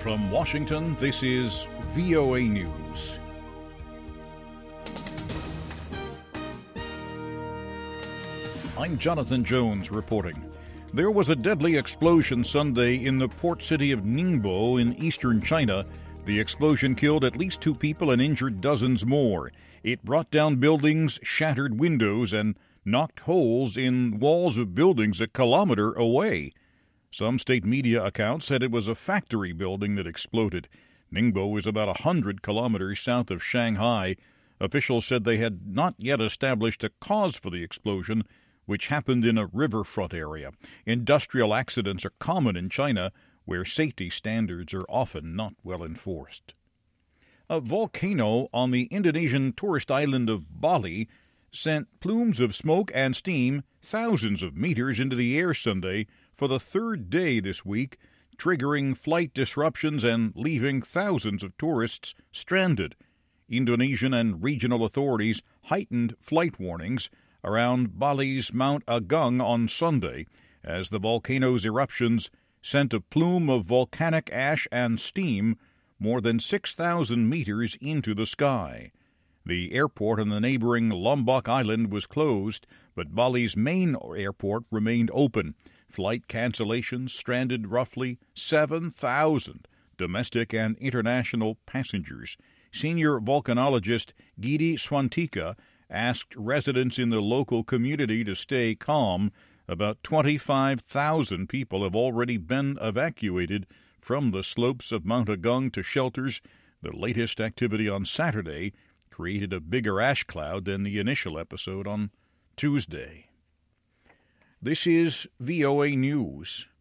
From Washington, this is VOA News. I'm Jonathan Jones reporting. There was a deadly explosion Sunday in the port city of Ningbo in eastern China. The explosion killed at least 2 people and injured dozens more. It brought down buildings, shattered windows, and knocked holes in walls of buildings a kilometer away. Some state media accounts said it was a factory building that exploded. Ningbo is about 100 kilometers south of Shanghai. Officials said they had not yet established a cause for the explosion, which happened in a riverfront area. Industrial accidents are common in China, where safety standards are often not well enforced. A volcano on the Indonesian tourist island of Bali sent plumes of smoke and steam thousands of meters into the air Sunday for the 3rd day this week, triggering flight disruptions and leaving thousands of tourists stranded. Indonesian and regional authorities heightened flight warnings around Bali's Mount Agung on Sunday as the volcano's eruptions sent a plume of volcanic ash and steam more than 6,000 meters into the sky. The airport on the neighboring Lombok Island was closed, but Bali's main airport remained open. Flight cancellations stranded roughly 7,000 domestic and international passengers. Senior volcanologist Gidi Swantika asked residents in the local community to stay calm. About 25,000 people have already been evacuated from the slopes of Mount Agung to shelters. The latest activity on Saturday created a bigger ash cloud than the initial episode on Tuesday. This is VOA News.